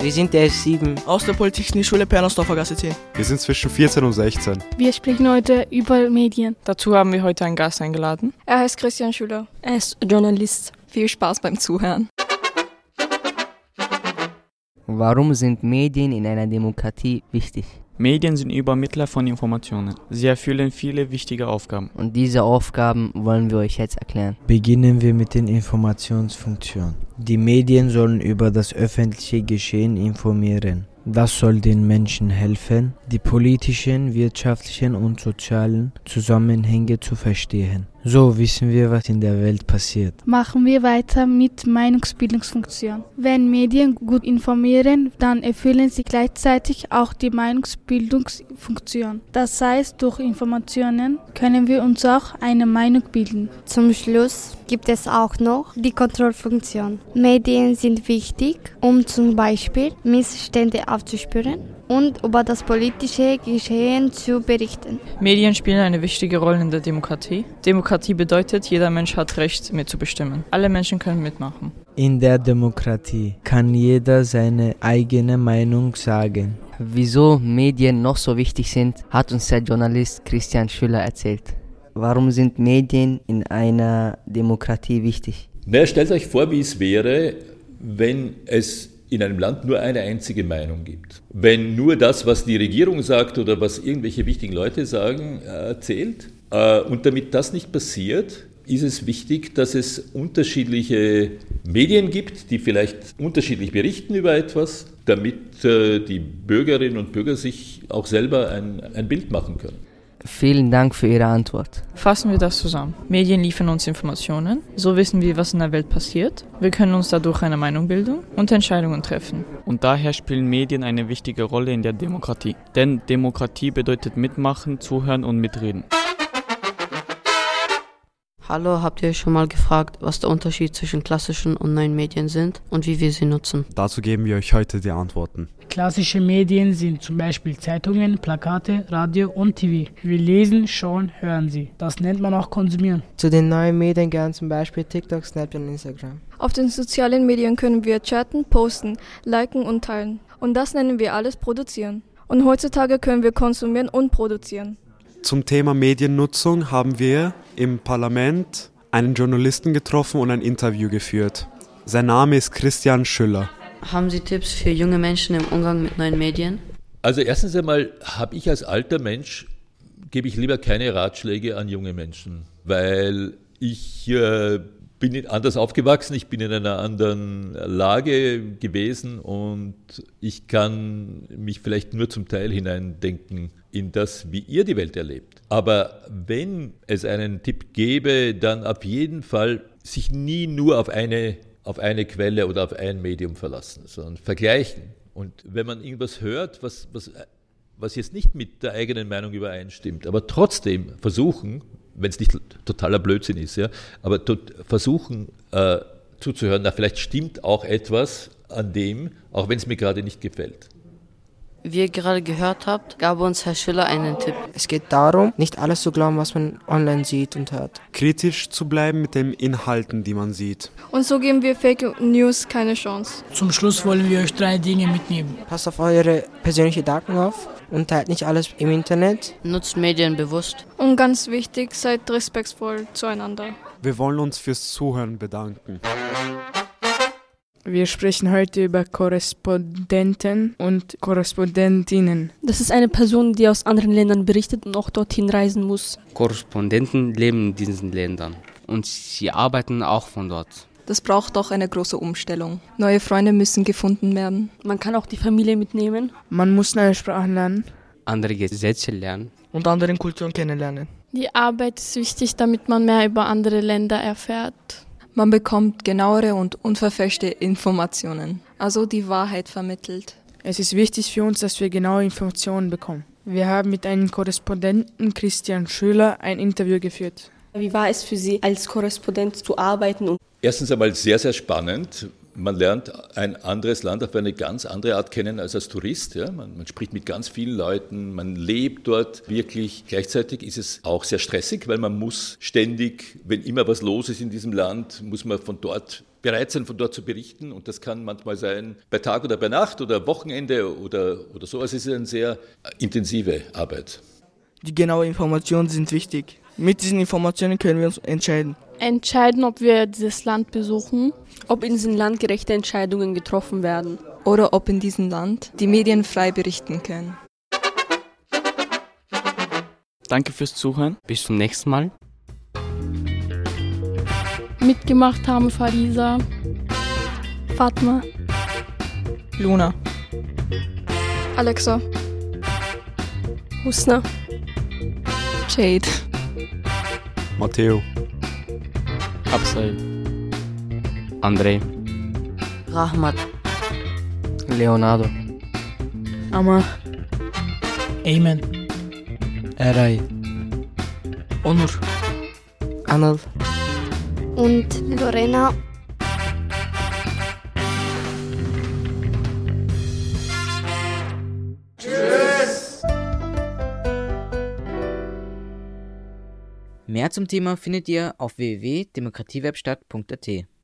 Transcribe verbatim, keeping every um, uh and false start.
Wir sind der S sieben. Aus der Polytechnikschule Pernersdorfer Gasse zehn. Wir sind zwischen vierzehn und sechzehn. Wir sprechen heute über Medien. Dazu haben wir heute einen Gast eingeladen. Er heißt Christian Schüller. Er ist Journalist. Viel Spaß beim Zuhören. Warum sind Medien in einer Demokratie wichtig? Medien sind Übermittler von Informationen. Sie erfüllen viele wichtige Aufgaben. Und diese Aufgaben wollen wir euch jetzt erklären. Beginnen wir mit den Informationsfunktionen. Die Medien sollen über das öffentliche Geschehen informieren. Das soll den Menschen helfen, die politischen, wirtschaftlichen und sozialen Zusammenhänge zu verstehen. So wissen wir, was in der Welt passiert. Machen wir weiter mit Meinungsbildungsfunktion. Wenn Medien gut informieren, dann erfüllen sie gleichzeitig auch die Meinungsbildungsfunktion. Das heißt, durch Informationen können wir uns auch eine Meinung bilden. Zum Schluss gibt es auch noch die Kontrollfunktion. Medien sind wichtig, um zum Beispiel Missstände aufzuspüren und über das politische Geschehen zu berichten. Medien spielen eine wichtige Rolle in der Demokratie. Demokratie bedeutet, jeder Mensch hat Recht mitzubestimmen. Alle Menschen können mitmachen. In der Demokratie kann jeder seine eigene Meinung sagen. Wieso Medien noch so wichtig sind, hat uns der Journalist Christian Schüller erzählt. Warum sind Medien in einer Demokratie wichtig? Na, stellt euch vor, wie es wäre, wenn es in einem Land nur eine einzige Meinung gibt. Wenn nur das, was die Regierung sagt oder was irgendwelche wichtigen Leute sagen, zählt. Und damit das nicht passiert, ist es wichtig, dass es unterschiedliche Medien gibt, die vielleicht unterschiedlich berichten über etwas, damit die Bürgerinnen und Bürger sich auch selber ein, ein Bild machen können. Vielen Dank für Ihre Antwort. Fassen wir das zusammen. Medien liefern uns Informationen, so wissen wir, was in der Welt passiert. Wir können uns dadurch eine Meinung bilden und Entscheidungen treffen. Und daher spielen Medien eine wichtige Rolle in der Demokratie. Denn Demokratie bedeutet mitmachen, zuhören und mitreden. Hallo, habt ihr euch schon mal gefragt, was der Unterschied zwischen klassischen und neuen Medien sind und wie wir sie nutzen? Dazu geben wir euch heute die Antworten. Klassische Medien sind zum Beispiel Zeitungen, Plakate, Radio und T V. Wir lesen, schauen, hören sie. Das nennt man auch konsumieren. Zu den neuen Medien gehören zum Beispiel TikTok, Snapchat und Instagram. Auf den sozialen Medien können wir chatten, posten, liken und teilen. Und das nennen wir alles produzieren. Und heutzutage können wir konsumieren und produzieren. Zum Thema Mediennutzung haben wir im Parlament einen Journalisten getroffen und ein Interview geführt. Sein Name ist Christian Schüller. Haben Sie Tipps für junge Menschen im Umgang mit neuen Medien? Also erstens einmal habe ich als alter Mensch, gebe ich lieber keine Ratschläge an junge Menschen, weil ich äh, bin anders aufgewachsen, ich bin in einer anderen Lage gewesen und ich kann mich vielleicht nur zum Teil hineindenken in das, wie ihr die Welt erlebt. Aber wenn es einen Tipp gäbe, dann auf jeden Fall sich nie nur auf eine, auf eine Quelle oder auf ein Medium verlassen, sondern vergleichen. Und wenn man irgendwas hört, was, was, was jetzt nicht mit der eigenen Meinung übereinstimmt, aber trotzdem versuchen, wenn es nicht totaler Blödsinn ist, ja, aber tot, versuchen äh, zuzuhören, na, vielleicht stimmt auch etwas an dem, auch wenn es mir gerade nicht gefällt. Wie ihr gerade gehört habt, gab uns Herr Schüller einen Tipp. Es geht darum, nicht alles zu glauben, was man online sieht und hört. Kritisch zu bleiben mit den Inhalten, die man sieht. Und so geben wir Fake News keine Chance. Zum Schluss wollen wir euch drei Dinge mitnehmen. Passt auf eure persönlichen Daten auf und teilt nicht alles im Internet. Nutzt Medien bewusst. Und ganz wichtig, seid respektvoll zueinander. Wir wollen uns fürs Zuhören bedanken. Wir sprechen heute über Korrespondenten und Korrespondentinnen. Das ist eine Person, die aus anderen Ländern berichtet und auch dorthin reisen muss. Korrespondenten leben in diesen Ländern und sie arbeiten auch von dort. Das braucht auch eine große Umstellung. Neue Freunde müssen gefunden werden. Man kann auch die Familie mitnehmen. Man muss neue Sprachen lernen. Andere Gesetze lernen. Und andere Kulturen kennenlernen. Die Arbeit ist wichtig, damit man mehr über andere Länder erfährt. Man bekommt genauere und unverfälschte Informationen, also die Wahrheit vermittelt. Es ist wichtig für uns, dass wir genaue Informationen bekommen. Wir haben mit einem Korrespondenten, Christian Schüller, ein Interview geführt. Wie war es für Sie, als Korrespondent zu arbeiten? Erstens einmal sehr, sehr spannend. Man lernt ein anderes Land auf eine ganz andere Art kennen als als Tourist. Ja? Man, man spricht mit ganz vielen Leuten, man lebt dort wirklich. Gleichzeitig ist es auch sehr stressig, weil man muss ständig, wenn immer was los ist in diesem Land, muss man von dort bereit sein, von dort zu berichten. Und das kann manchmal sein bei Tag oder bei Nacht oder Wochenende oder, oder so. Also es ist eine sehr intensive Arbeit. Die genauen Informationen sind wichtig. Mit diesen Informationen können wir uns entscheiden. Entscheiden, ob wir dieses Land besuchen. Ob in diesem Land gerechte Entscheidungen getroffen werden. Oder ob in diesem Land die Medien frei berichten können. Danke fürs Zuhören. Bis zum nächsten Mal. Mitgemacht haben Farisa, Fatma, Luna, Alexa, Husna, Jade, Matteo, Absel, André, Rahmat, Leonardo, Amar, Ayman, Eray, Onur, Anil und Lorena. Tschüss! Mehr zum Thema findet ihr auf w w w punkt demokratiewerkstatt punkt a t.